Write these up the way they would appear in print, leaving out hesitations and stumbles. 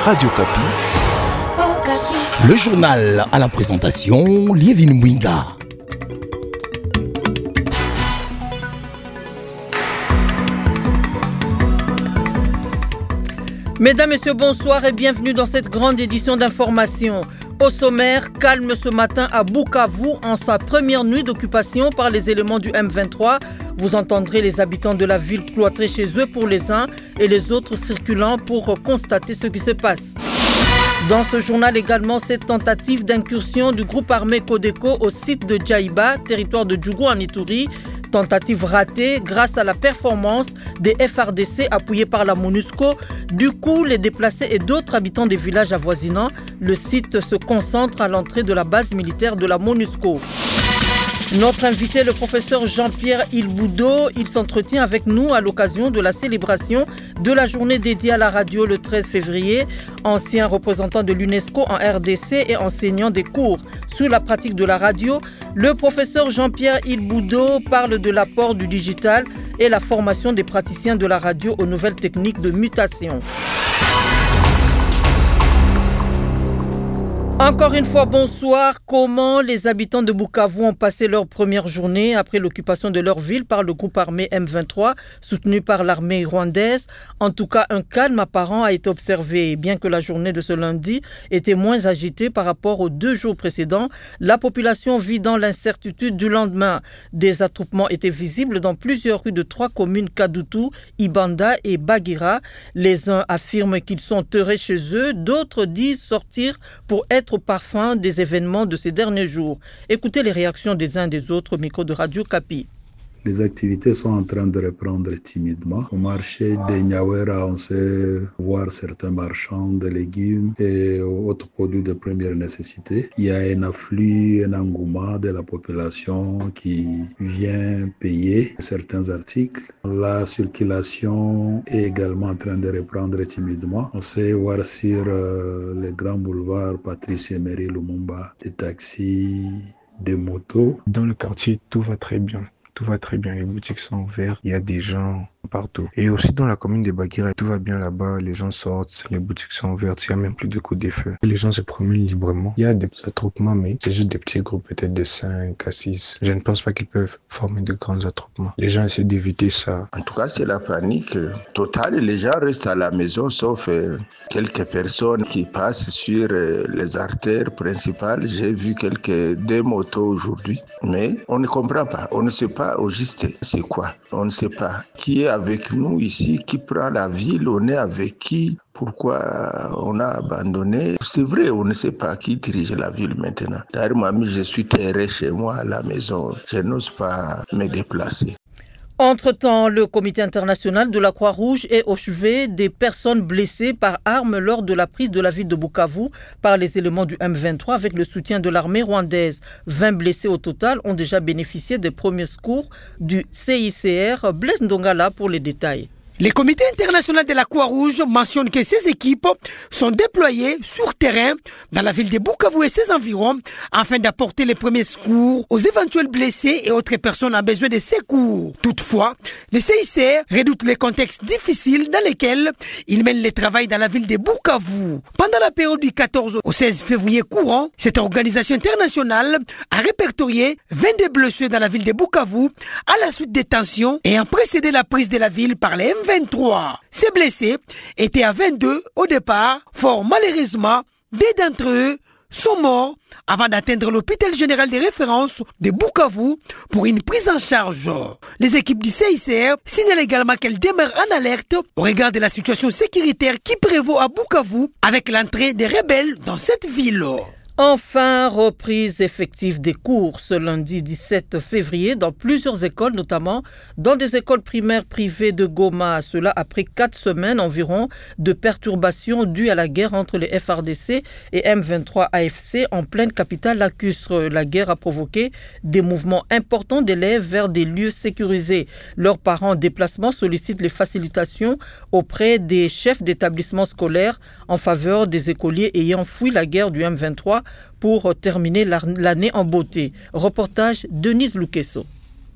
Radio Kapi. Le journal à la présentation, Liévin Mouinga. Mesdames, Messieurs, bonsoir et bienvenue dans cette grande édition d'information. Au sommaire, calme ce matin à Bukavu en sa première nuit d'occupation par les éléments du M23. Vous entendrez les habitants de la ville cloîtrés chez eux pour les uns et les autres circulant pour constater ce qui se passe. Dans ce journal également, cette tentative d'incursion du groupe armé Codeco au site de Djaïba, territoire de Djougou en Ituri. Tentative ratée grâce à la performance des FARDC appuyés par la MONUSCO. Du coup, les déplacés et d'autres habitants des villages avoisinants, le site se concentre à l'entrée de la base militaire de la MONUSCO. Notre invité, le professeur Jean-Pierre Ilboudo, il s'entretient avec nous à l'occasion de la célébration de la journée dédiée à la radio le 13 février. Ancien représentant de l'UNESCO en RDC et enseignant des cours sur la pratique de la radio, le professeur Jean-Pierre Ilboudo parle de l'apport du digital et la formation des praticiens de la radio aux nouvelles techniques de mutation. Encore une fois, bonsoir. Comment les habitants de Bukavu ont passé leur première journée après l'occupation de leur ville par le groupe armé M23, soutenu par l'armée rwandaise? En tout cas, un calme apparent a été observé. Bien que la journée de ce lundi était moins agitée par rapport aux 2 jours précédents, la population vit dans l'incertitude du lendemain. Des attroupements étaient visibles dans plusieurs rues de 3 communes, Kadutu, Ibanda et Bagira. Les uns affirment qu'ils sont terrés chez eux, d'autres disent sortir pour être au parfum des événements de ces derniers jours. Écoutez les réactions des uns des autres au micro de Radio Kapi. Les activités sont en train de reprendre timidement. Au marché de Nyawera, on sait voir certains marchands de légumes et autres produits de première nécessité. Il y a un afflux, un engouement de la population qui vient payer certains articles. La circulation est également en train de reprendre timidement. On sait voir sur les grands boulevards Patrice Emery Lumumba des taxis, des motos. Dans le quartier, tout va très bien. Tout va très bien, les boutiques sont ouvertes, il y a des gens partout. Et aussi dans la commune de Bagira, tout va bien là-bas, les gens sortent, les boutiques sont ouvertes, il n'y a même plus de coups de feu. Les gens se promènent librement. Il y a des attroupements, mais c'est juste des petits groupes, peut-être de 5 à 6. Je ne pense pas qu'ils peuvent former de grands attroupements. Les gens essaient d'éviter ça. En tout cas, c'est la panique totale. Les gens restent à la maison, sauf quelques personnes qui passent sur les artères principales. J'ai vu des motos aujourd'hui, mais on ne comprend pas. On ne sait pas au juste c'est quoi. On ne sait pas qui est avec nous ici, qui prend la ville, on est avec qui, pourquoi on a abandonné. C'est vrai, on ne sait pas qui dirige la ville maintenant. D'ailleurs, moi, je suis terré chez moi à la maison, je n'ose pas me déplacer. Entre-temps, le comité international de la Croix-Rouge est au chevet des personnes blessées par arme lors de la prise de la ville de Bukavu par les éléments du M23 avec le soutien de l'armée rwandaise. 20 blessés au total ont déjà bénéficié des premiers secours du CICR. Blaise Ndongala pour les détails. Le comité international de la Croix-Rouge mentionne que ces équipes sont déployées sur terrain dans la ville de Bukavu et ses environs afin d'apporter les premiers secours aux éventuels blessés et autres personnes en besoin de secours. Toutefois, le CICR redoute les contextes difficiles dans lesquels il mène le travail dans la ville de Bukavu. Pendant la période du 14 au 16 février courant, cette organisation internationale a répertorié 22 blessés dans la ville de Bukavu à la suite des tensions ayant précédé la prise de la ville par les M23. Ces blessés étaient à 22 au départ. Fort malheureusement, 2 d'entre eux sont morts avant d'atteindre l'hôpital général de référence de Bukavu pour une prise en charge. Les équipes du CICR signalent également qu'elles demeurent en alerte au regard de la situation sécuritaire qui prévaut à Bukavu avec l'entrée des rebelles dans cette ville. Enfin, reprise effective des cours ce lundi 17 février dans plusieurs écoles, notamment dans des écoles primaires privées de Goma. Cela après 4 semaines environ de perturbations dues à la guerre entre les FARDC et M23 AFC en pleine capitale lacustre. La guerre a provoqué des mouvements importants d'élèves vers des lieux sécurisés. Leurs parents en déplacement sollicitent les facilitations auprès des chefs d'établissements scolaires en faveur des écoliers ayant fui la guerre du M23 pour terminer l'année en beauté. Reportage Denise Lukeso.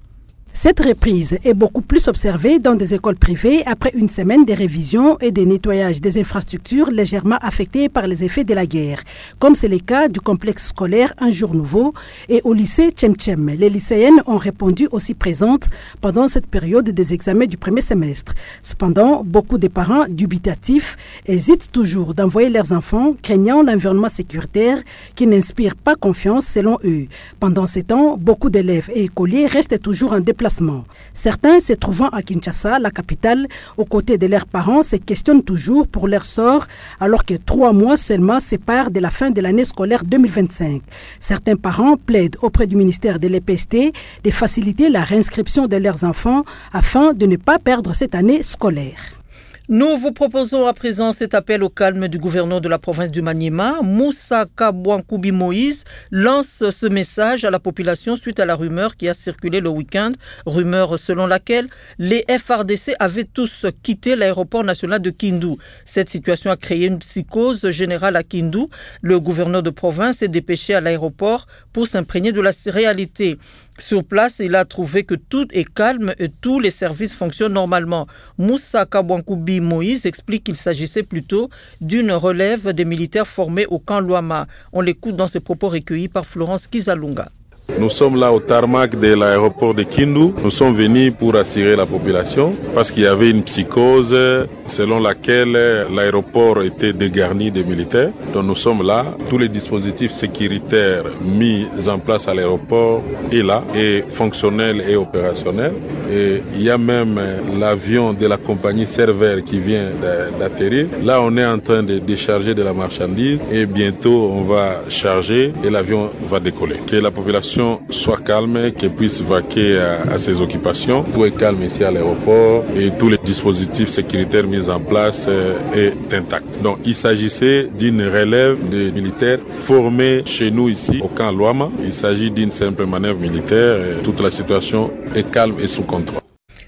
Cette reprise est beaucoup plus observée dans des écoles privées après une semaine de révision et de nettoyage des infrastructures légèrement affectées par les effets de la guerre, comme c'est le cas du complexe scolaire Un Jour Nouveau et au lycée Tchem-Tchem. Les lycéennes ont répondu aussi présentes pendant cette période des examens du premier semestre. Cependant, beaucoup de parents dubitatifs hésitent toujours d'envoyer leurs enfants, craignant l'environnement sécuritaire qui n'inspire pas confiance selon eux. Pendant ce temps, beaucoup d'élèves et écoliers restent toujours en déplacement. Certains, se trouvant à Kinshasa, la capitale, aux côtés de leurs parents, se questionnent toujours pour leur sort, alors que 3 mois seulement séparent de la fin de l'année scolaire 2025. Certains parents plaident auprès du ministère de l'EPST de faciliter la réinscription de leurs enfants afin de ne pas perdre cette année scolaire. Nous vous proposons à présent cet appel au calme du gouverneur de la province du Maniema. Moussa Kabouankoubi Moïse lance ce message à la population suite à la rumeur qui a circulé le week-end, rumeur selon laquelle les FARDC avaient tous quitté l'aéroport national de Kindu. Cette situation a créé une psychose générale à Kindu. Le gouverneur de province s'est dépêché à l'aéroport pour s'imprégner de la réalité. Sur place, il a trouvé que tout est calme et tous les services fonctionnent normalement. Moussa Kabouankoubi Moïse explique qu'il s'agissait plutôt d'une relève des militaires formés au camp Luama. On l'écoute dans ses propos recueillis par Florence Kizalunga. Nous sommes là au tarmac de l'aéroport de Kindu. Nous sommes venus pour assurer la population parce qu'il y avait une psychose selon laquelle l'aéroport était dégarni de militaires. Donc nous sommes là. Tous les dispositifs sécuritaires mis en place à l'aéroport est là, et fonctionnel et opérationnel. Et il y a même l'avion de la compagnie Server qui vient d'atterrir. Là, on est en train de décharger de la marchandise et bientôt on va charger et l'avion va décoller. Que la population soit calme, qu'elle puisse vaquer à ses occupations. Tout est calme ici à l'aéroport et tous les dispositifs sécuritaires mis en place est intact. Donc il s'agissait d'une relève de militaires formés chez nous ici au camp Luama. Il s'agit d'une simple manœuvre militaire et toute la situation est calme et sous contrôle.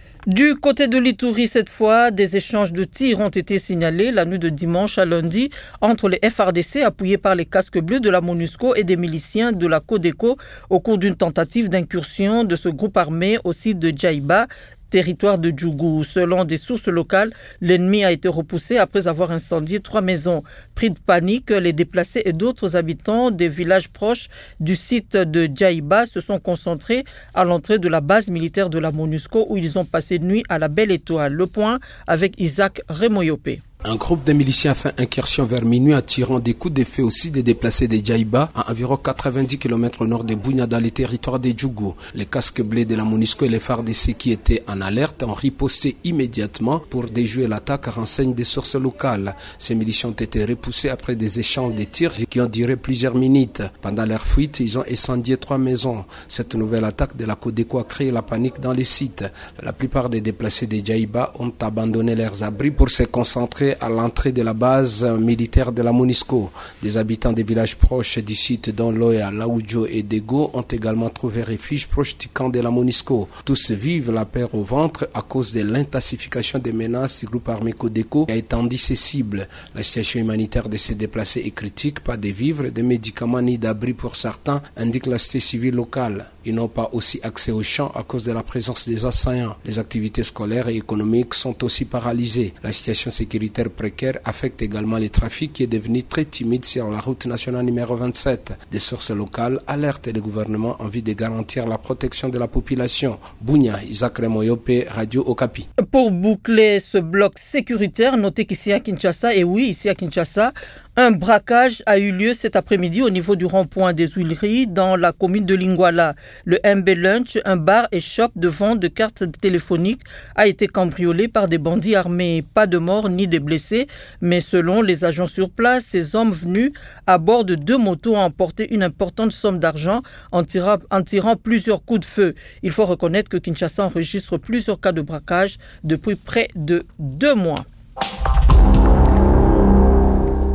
Du côté de l'Ituri, cette fois, des échanges de tirs ont été signalés la nuit de dimanche à lundi entre les FARDC appuyés par les casques bleus de la MONUSCO et des miliciens de la Codeco au cours d'une tentative d'incursion de ce groupe armé au site de Djaïba, territoire de Djougou. Selon des sources locales, l'ennemi a été repoussé après avoir incendié 3 maisons. Pris de panique, les déplacés et d'autres habitants des villages proches du site de Djaïba se sont concentrés à l'entrée de la base militaire de la MONUSCO où ils ont passé nuit à la Belle Étoile. Le point avec Isaac Remoyopé. Un groupe de miliciens a fait incursion vers minuit en tirant des coups de feu aussi des déplacés de Djaïba à environ 90 km au nord de Bounia dans les territoires de Djougou. Les casques bleus de la MONUSCO et les FARDC qui étaient en alerte ont riposté immédiatement pour déjouer l'attaque, renseignent des sources locales. Ces miliciens ont été repoussés après des échanges de tirs qui ont duré plusieurs minutes. Pendant leur fuite, ils ont incendié 3 maisons. Cette nouvelle attaque de la Codeco a créé la panique dans les sites. La plupart des déplacés de Djaïba ont abandonné leurs abris pour se concentrer à l'entrée de la base militaire de la MONUSCO. Des habitants des villages proches du site dont Loya, Laoudjo et Dego ont également trouvé refuge proche du camp de la MONUSCO. Tous vivent la peur au ventre à cause de l'intensification des menaces du groupe armé Codeco qui a étendu ses cibles. La situation humanitaire de ces déplacés est critique, pas de vivres, de médicaments ni d'abris pour certains, indique la société civile locale. Ils n'ont pas aussi accès aux champs à cause de la présence des assaillants. Les activités scolaires et économiques sont aussi paralysées. La situation sécuritaire précaire affecte également le trafic qui est devenu très timide sur la route nationale numéro 27. Des sources locales alertent le gouvernement en vue de garantir la protection de la population. Bounia, Isaac Remoyope, Radio Okapi. Pour boucler ce bloc sécuritaire, notez qu'ici à Kinshasa, et oui, ici à Kinshasa, un braquage a eu lieu cet après-midi au niveau du rond-point des Huileries dans la commune de Lingwala. Le MB Lunch, un bar et shop de vente de cartes téléphoniques, a été cambriolé par des bandits armés. Pas de morts ni de blessés, mais selon les agents sur place, ces hommes venus à bord de 2 motos ont emporté une importante somme d'argent en tirant plusieurs coups de feu. Il faut reconnaître que Kinshasa enregistre plusieurs cas de braquage depuis près de 2 mois. Place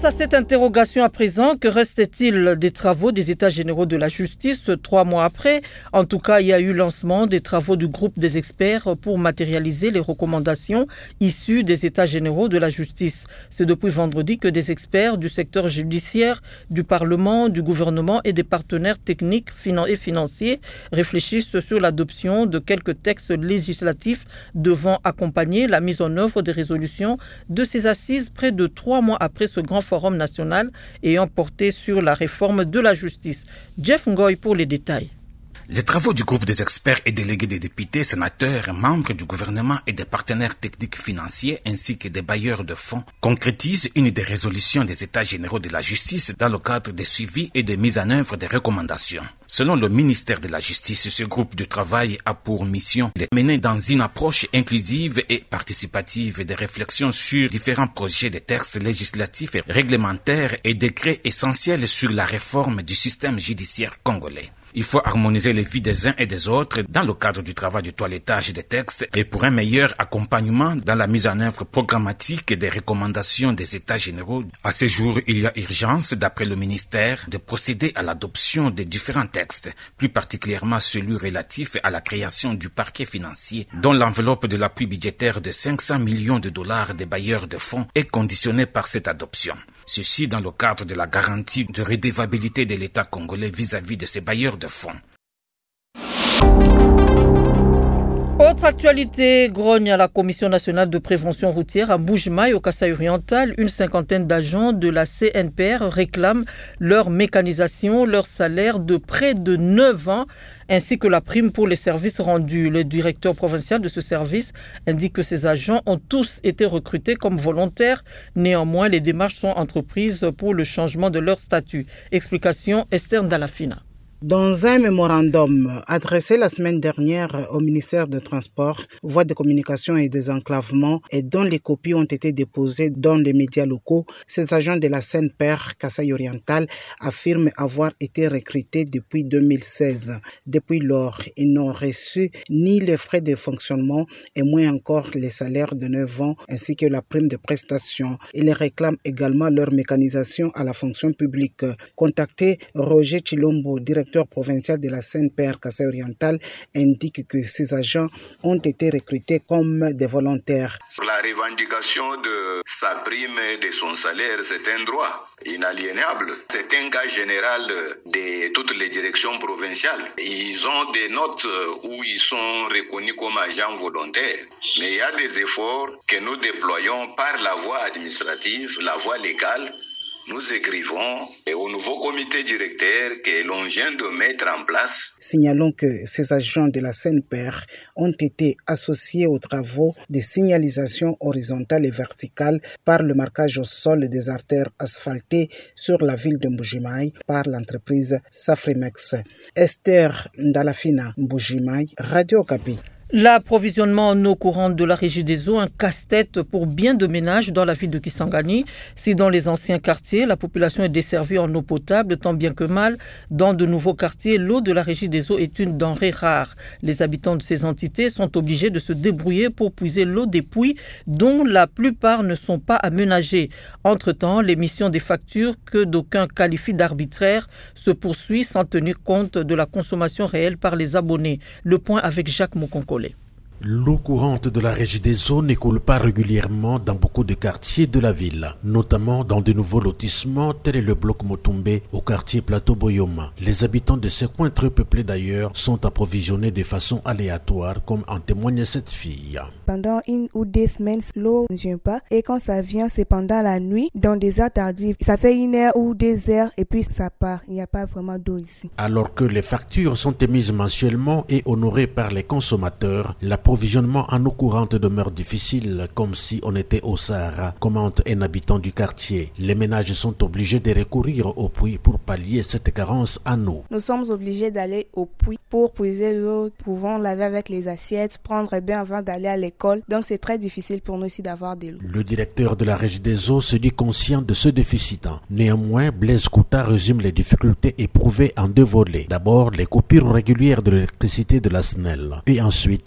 à cette interrogation à présent, que reste-t-il des travaux des États généraux de la justice 3 mois après? En tout cas, il y a eu lancement des travaux du groupe des experts pour matérialiser les recommandations issues des États généraux de la justice. C'est depuis vendredi que des experts du secteur judiciaire, du Parlement, du gouvernement et des partenaires techniques et financiers réfléchissent sur l'adoption de quelques textes législatifs devant accompagner la mise en œuvre des résolutions de ces assises près de 3 mois après ce grand forum national ayant porté sur la réforme de la justice. Jeff Ngoy pour les détails. Les travaux du groupe des experts et délégués des députés, sénateurs, membres du gouvernement et des partenaires techniques financiers ainsi que des bailleurs de fonds concrétisent une des résolutions des États généraux de la justice dans le cadre des suivis et de mise en œuvre des recommandations. Selon le ministère de la Justice, ce groupe de travail a pour mission de mener dans une approche inclusive et participative des réflexions sur différents projets de textes législatifs, réglementaires et décrets essentiels sur la réforme du système judiciaire congolais. Il faut harmoniser les vies des uns et des autres dans le cadre du travail de toilettage des textes et pour un meilleur accompagnement dans la mise en œuvre programmatique des recommandations des États généraux. À ce jour, il y a urgence, d'après le ministère, de procéder à l'adoption des différents textes, plus particulièrement celui relatif à la création du parquet financier, dont l'enveloppe de l'appui budgétaire de 500 millions de dollars des bailleurs de fonds est conditionnée par cette adoption. Ceci dans le cadre de la garantie de redevabilité de l'État congolais vis-à-vis de ses bailleurs de fonds. Autre actualité, grogne à la Commission nationale de prévention routière à Mbuji-Mayi au Kasaï oriental. Une cinquantaine d'agents de la CNPR réclament leur mécanisation, leur salaire de près de 9 ans, ainsi que la prime pour les services rendus. Le directeur provincial de ce service indique que ces agents ont tous été recrutés comme volontaires. Néanmoins, les démarches sont entreprises pour le changement de leur statut. Explication Esther Ndalafina. Dans un mémorandum adressé la semaine dernière au ministère des Transports, Voies de communication et des enclavements et dont les copies ont été déposées dans les médias locaux, ces agents de la CNPR Kasaï oriental affirment avoir été recrutés depuis 2016. Depuis lors, ils n'ont reçu ni les frais de fonctionnement et moins encore les salaires de 9 ans ainsi que la prime de prestation. Ils réclament également leur mécanisation à la fonction publique. Contacté, Roger Chilombo, directeur provincial de la CNPR Kasaï oriental, indique que ces agents ont été recrutés comme des volontaires. La revendication de sa prime et de son salaire, c'est un droit inaliénable. C'est un cas général de toutes les directions provinciales. Ils ont des notes où ils sont reconnus comme agents volontaires. Mais il y a des efforts que nous déployons par la voie administrative, la voie légale. Nous écrivons au nouveau comité directeur que l'on vient de mettre en place. Signalons que ces agents de la CNPR ont été associés aux travaux de signalisation horizontale et verticale par le marquage au sol des artères asphaltées sur la ville de Mbuji-Mayi par l'entreprise Safrimex. Esther Ndalafina, Mbuji-Mayi, Radio Okapi. L'approvisionnement en eau courante de la Régie des eaux, un casse-tête pour bien de ménages dans la ville de Kisangani. Si dans les anciens quartiers, la population est desservie en eau potable, tant bien que mal, dans de nouveaux quartiers, l'eau de la Régie des eaux est une denrée rare. Les habitants de ces entités sont obligés de se débrouiller pour puiser l'eau des puits, dont la plupart ne sont pas aménagés. Entre-temps, l'émission des factures, que d'aucuns qualifient d'arbitraire, se poursuit sans tenir compte de la consommation réelle par les abonnés. Le point avec Jacques Mokonko. L'eau courante de la Régie des eaux ne coule pas régulièrement dans beaucoup de quartiers de la ville, notamment dans de nouveaux lotissements tel est le bloc Motumbe au quartier Plateau Boyoma. Les habitants de ces coins très peuplés d'ailleurs sont approvisionnés de façon aléatoire, comme en témoigne cette fille. Pendant 1 ou 2 semaines, l'eau ne vient pas et quand ça vient, c'est pendant la nuit, dans des heures tardives. Ça fait 1 heure ou 2 heures et puis ça part. Il n'y a pas vraiment d'eau ici. Alors que les factures sont émises mensuellement et honorées par les consommateurs, l'approvisionnement en eau courante demeure difficile, comme si on était au Sahara, commente un habitant du quartier. Les ménages sont obligés de recourir au puits pour pallier cette carence en eau. Nous sommes obligés d'aller au puits pour puiser l'eau, pouvons laver avec les assiettes, prendre un bain avant d'aller à l'école. Donc c'est très difficile pour nous ici d'avoir de l'eau. Le directeur de la Régie des eaux se dit conscient de ce déficit. Néanmoins, Blaise Kouta résume les difficultés éprouvées en 2 volets. D'abord, les coupures régulières de l'électricité de la SNEL et ensuite l'inadéquation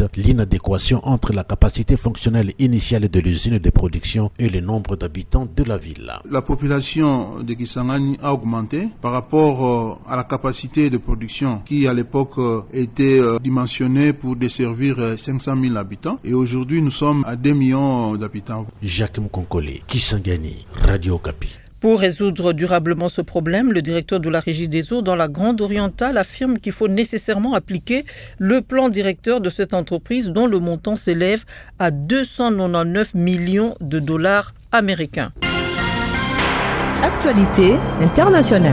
adéquation entre la capacité fonctionnelle initiale de l'usine de production et le nombre d'habitants de la ville. La population de Kisangani a augmenté par rapport à la capacité de production qui à l'époque était dimensionnée pour desservir 500 000 habitants et aujourd'hui nous sommes à 2 millions d'habitants. Jacques Mkonkole, Kisangani, Radio Okapi. Pour résoudre durablement ce problème, le directeur de la Régie des eaux dans la Grande Orientale affirme qu'il faut nécessairement appliquer le plan directeur de cette entreprise dont le montant s'élève à 299 millions de dollars américains. Actualité internationale.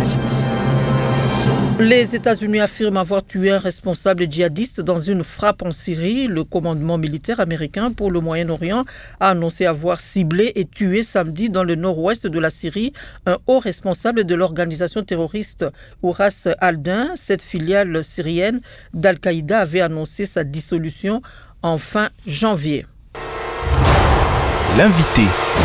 Les États-Unis affirment avoir tué un responsable djihadiste dans une frappe en Syrie. Le commandement militaire américain pour le Moyen-Orient a annoncé avoir ciblé et tué samedi dans le nord-ouest de la Syrie un haut responsable de l'organisation terroriste Ouras al-Din. Cette filiale syrienne d'Al-Qaïda avait annoncé sa dissolution en fin janvier. L'invité.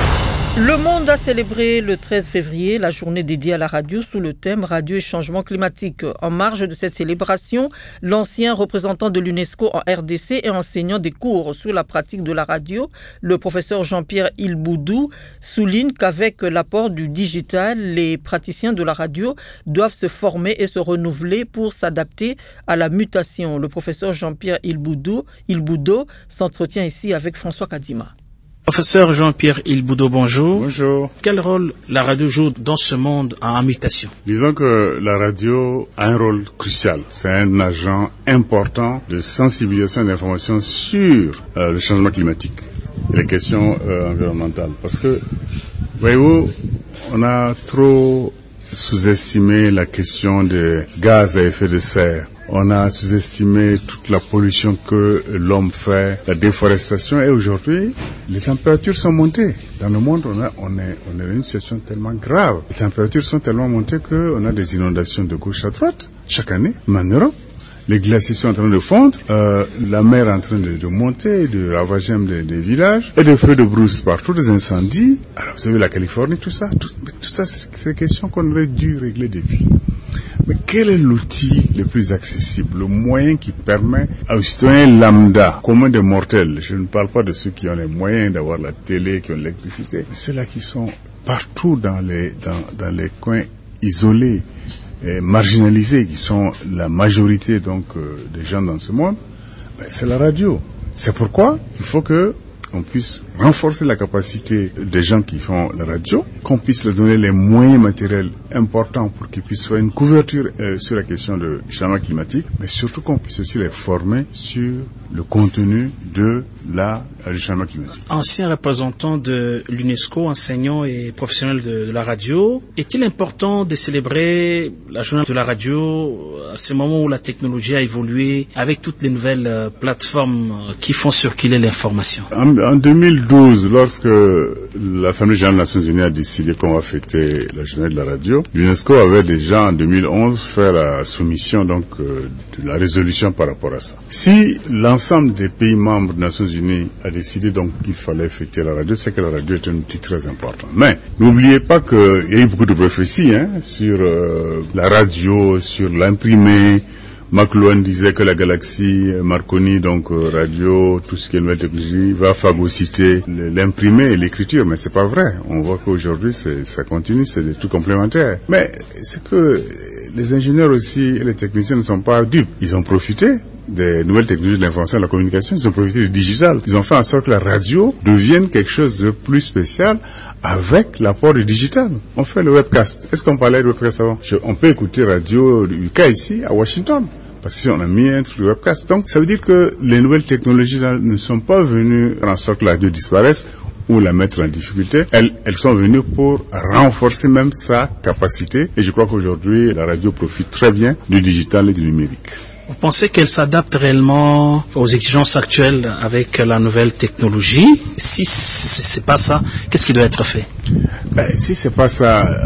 Le monde a célébré le 13 février la journée dédiée à la radio sous le thème Radio et changement climatique. En marge de cette célébration, l'ancien représentant de l'UNESCO en RDC et enseignant des cours sur la pratique de la radio, le professeur Jean-Pierre Ilboudou, souligne qu'avec l'apport du digital, les praticiens de la radio doivent se former et se renouveler pour s'adapter à la mutation. Le professeur Jean-Pierre Ilboudou s'entretient ici avec François Kadima. Professeur Jean-Pierre Ilboudou, bonjour. Bonjour. Quel rôle la radio joue dans ce monde en mutation? Disons que la radio a un rôle crucial. C'est un agent important de sensibilisation et d'information sur le changement climatique et les questions environnementales. Parce que, voyez-vous, on a trop sous-estimé la question des gaz à effet de serre. On a sous-estimé toute la pollution que l'homme fait, la déforestation. Et aujourd'hui, les températures sont montées. Dans le monde, on est dans une situation tellement grave. Les températures sont tellement montées qu'on a des inondations de gauche à droite chaque année. Mais en Europe, les glaciers sont en train de fondre, la mer est en train de monter, de ravager des villages, et des feux de brousse partout, des incendies. Alors vous avez la Californie, tout ça, c'est des questions qu'on aurait dû régler depuis. Mais quel est l'outil le plus accessible, le moyen qui permet à un citoyen lambda, commun des mortels, je ne parle pas de ceux qui ont les moyens d'avoir la télé, qui ont l'électricité, mais ceux-là qui sont partout dans les coins isolés, et marginalisés, qui sont la majorité donc des gens dans ce monde, c'est la radio. C'est pourquoi il faut que on puisse renforcer la capacité des gens qui font la radio, qu'on puisse leur donner les moyens matériels importants pour qu'ils puissent faire une couverture sur la question du changement climatique, mais surtout qu'on puisse aussi les former sur le contenu du changement climatique. Ancien représentant de l'UNESCO, enseignant et professionnel de la radio, est-il important de célébrer la journée de la radio à ce moment où la technologie a évolué avec toutes les nouvelles plateformes qui font circuler l'information? En 2012, lorsque l'Assemblée générale des Nations Unies a décidé qu'on va fêter la journée de la radio, l'UNESCO avait déjà en 2011 fait la soumission donc de la résolution par rapport à ça. Si l'ensemble des pays membres des Nations Unies a décidé donc qu'il fallait fêter la radio, c'est que la radio est un outil très important. Mais n'oubliez pas qu'il y a eu beaucoup de prophéties sur la radio, sur l'imprimé. McLuhan disait que la galaxie Marconi, donc radio, tout ce qui est nouvelle technologie, va phagocyter l'imprimé et l'écriture, mais c'est pas vrai. On voit qu'aujourd'hui ça continue, c'est des trucs complémentaires. Mais c'est que les ingénieurs aussi et les techniciens ne sont pas dupes. Ils ont profité des nouvelles technologies de l'information et de la communication, ils ont profité du digital. Ils ont fait en sorte que la radio devienne quelque chose de plus spécial avec l'apport du digital. On fait le webcast. Est-ce qu'on parlait de webcast avant? On peut écouter radio du cas ici à Washington. Parce qu'on a mis un truc de webcast. Donc, ça veut dire que les nouvelles technologies là, ne sont pas venues faire en sorte que la radio disparaisse ou la mettre en difficulté. Elles sont venues pour renforcer même sa capacité. Et je crois qu'aujourd'hui, la radio profite très bien du digital et du numérique. Vous pensez qu'elle s'adapte réellement aux exigences actuelles avec la nouvelle technologie? Si c'est pas ça, qu'est-ce qui doit être fait? Si c'est pas ça,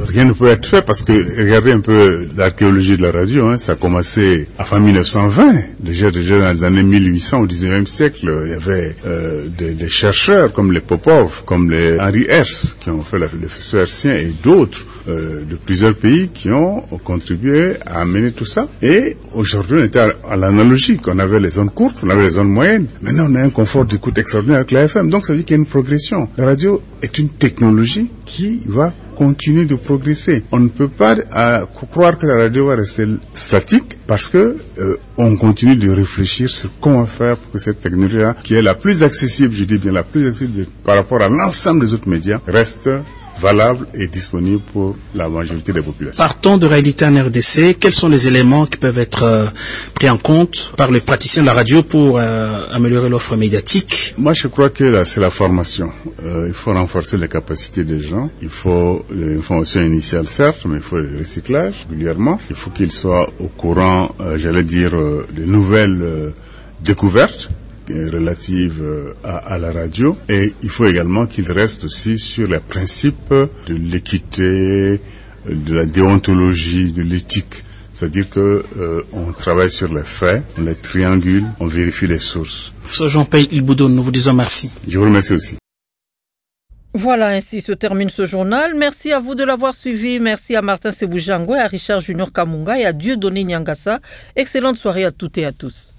rien ne peut être fait parce que regardez un peu l'archéologie de la radio, hein, ça a commencé avant 1920, déjà dans les années 1800 au 19e siècle, il y avait des chercheurs comme les Popov, comme les Henri Hertz qui ont fait le faisceau hertzien et d'autres de plusieurs pays qui ont contribué à amener tout ça. Et aujourd'hui, on était à l'analogique. On avait les zones courtes, on avait les zones moyennes. Maintenant, on a un confort d'écoute extraordinaire avec la FM. Donc, ça veut dire qu'il y a une progression. La radio est une technologie qui va continuer de progresser. On ne peut pas croire que la radio va rester statique parce que on continue de réfléchir sur comment faire pour que cette technologie-là, qui est la plus accessible, je dis bien la plus accessible par rapport à l'ensemble des autres médias, reste valable et disponible pour la majorité des populations. Partons de réalité en RDC, quels sont les éléments qui peuvent être pris en compte par les praticiens de la radio pour améliorer l'offre médiatique? Moi, je crois que c'est la formation. Il faut renforcer les capacités des gens. Il faut l'information initiale, certes, mais il faut le recyclage régulièrement. Il faut qu'ils soient au courant, de nouvelles découvertes relative à la radio, et il faut également qu'il reste aussi sur les principes de l'équité, de la déontologie, de l'éthique. C'est-à-dire que on travaille sur les faits, on les triangule, on vérifie les sources. Professeur Jean-Pierre Ilboudon, nous vous disons merci. Je vous remercie aussi. Voilà, ainsi se termine ce journal. Merci à vous de l'avoir suivi. Merci à Martin Sebujangwe, à Richard Junior Kamunga et à Dieudonné Nyangassa. Excellente soirée à toutes et à tous.